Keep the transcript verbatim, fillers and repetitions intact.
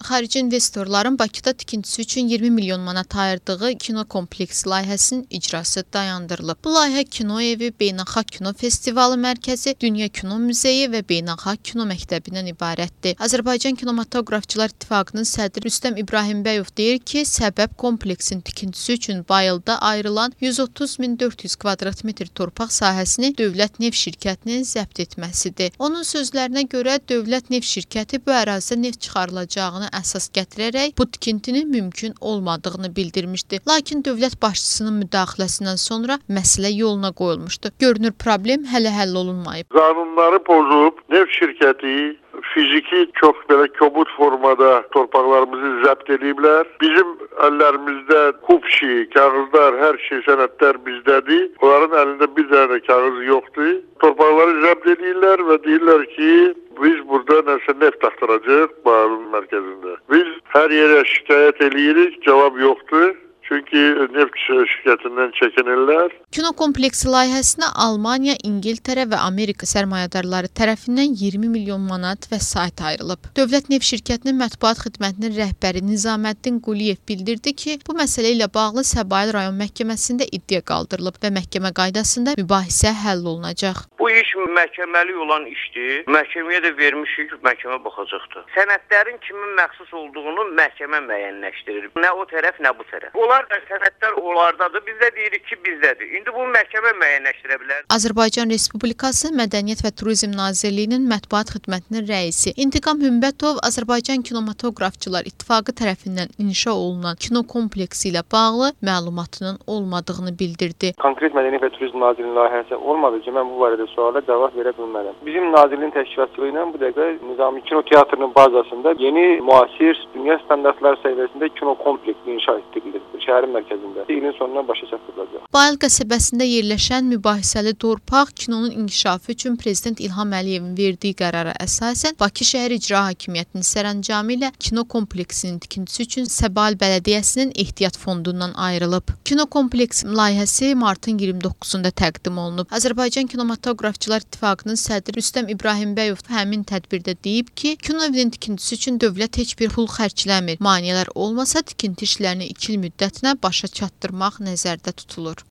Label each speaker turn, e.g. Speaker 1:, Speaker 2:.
Speaker 1: Xarici investorların Bakıda tikintisi üçün iyirmi milyon manat ayırdığı kino kompleksi layihəsinin icrası dayandırılıb. Bu layihə kino evi, beynəlxalq kino festivalı mərkəzi, Dünya Kino Muzeyi və beynəlxalq kino məktəbindən ibarətdir. Azərbaycan Kinematografçılar İttifaqının sədri Rüstəm İbrahimbəyov deyir ki, səbəb kompleksin tikintisi üçün Bayılda ayrılan yüz otuz min dörd yüz kvadrat metr torpaq sahəsini Dövlət Neft Şirkətinin zəbt etməsidir. Onun sözlərinə görə Dövlət Neft Şirkəti bu ərazidə neft çıxarılacağını əsas gətirərək bu tikintinin mümkün olmadığını bildirmişdi. Lakin dövlət başçısının müdaxiləsindən sonra məsələ yoluna qoyulmuşdu. Görünür problem hələ həll olunmayıb.
Speaker 2: Qanunları pozub neft şirkəti fiziki çox belə kobud formada torpaqlarımızı zəbt ediblər. Bizim əllərimizdə kupşi, kağızlar, hər şey, sənədlər bizdədir. Onların əlində bir dənə kağız yoxdur. Torpaqları zəbt edirlər və deyirlər ki, biz burada nəsə neft axtaracaq bağın mərkəzində. Biz hər yerə şikayət eləyirik, cavab yoxdur. Çünki neft şirkətindən çəkinirlər.
Speaker 1: Kino kompleksi layihəsinə Almaniya, İngiltərə və Amerika sərmayədarları tərəfindən iyirmi milyon manat vəsait ayrılıb. Dövlət Neft Şirkətinin mətbuat xidmətinin rəhbəri Nizaməddin Quliyev bildirdi ki, bu məsələ ilə bağlı Səbail rayon məhkəməsində iddia qaldırılıb və məhkəmə qaydasında mübahisə həll olunacaq.
Speaker 3: Bu iş məhkəməli olan işdir. Məhkəməyə də vermişik, məhkəmə baxacaqdır. Sənədlərin kimin məxsus olduğunu məhkəmə müəyyənləşdirir. Nə o tərəf, nə bu tərəf. Onlar da sənədlər onlardadır. Biz də deyirik ki, bizdədir. İndi bu məhkəmə müəyyənləşdirə bilər.
Speaker 1: Azərbaycan Respublikası Mədəniyyət və Turizm Nazirliyinin mətbuat xidmətinin rəisi İntiqam Hümbətov Azərbaycan Kinematografçılar İttifaqı tərəfindən inşa olunan kino kompleksi ilə bağlı məlumatının olmadığını bildirdi.
Speaker 4: Konkret Mədəniyyət və Turizm Nazirliyinin layihəsi olmadığı üçün mən bu barədə suala cavab verə bilmərəm. Bizim nazirliyin təşkilatçılığı ilə bu dəqiqə Nizami Kino Teatrının bazasında yeni müasir dünya standartları səviyyəsində kino kompleksi inşa etdirilir. Şəhərin mərkəzində. İlin sonuna başa çatdırılacaq.
Speaker 1: Bayıl qəsəbəsində yerləşən mübahisəli torpaq kinonun inkişafı üçün Prezident İlham Əliyevin verdiyi qərara əsasən Bakı Şəhər İcra Hakimiyyətinin sərəncamı ilə kino kompleksinin tikintisi üçün Səbail Bələdiyyəsinin ehtiyat fondundan ayrılıb. Kino kompleksi layihəsi martın iyirmi doqquzunda təqdim olunub. Azərbaycan Kinematografçılar İttifaqının sədri Rüstəm İbrahimbəyov həmin tədbirdə deyib ki, kino evinin tikintisi üçün dövlət heç bir pul xərcləmir. Maneələr olmasa tikinti işlərini iki il müddət başa çatdırmaq nəzərdə tutulur.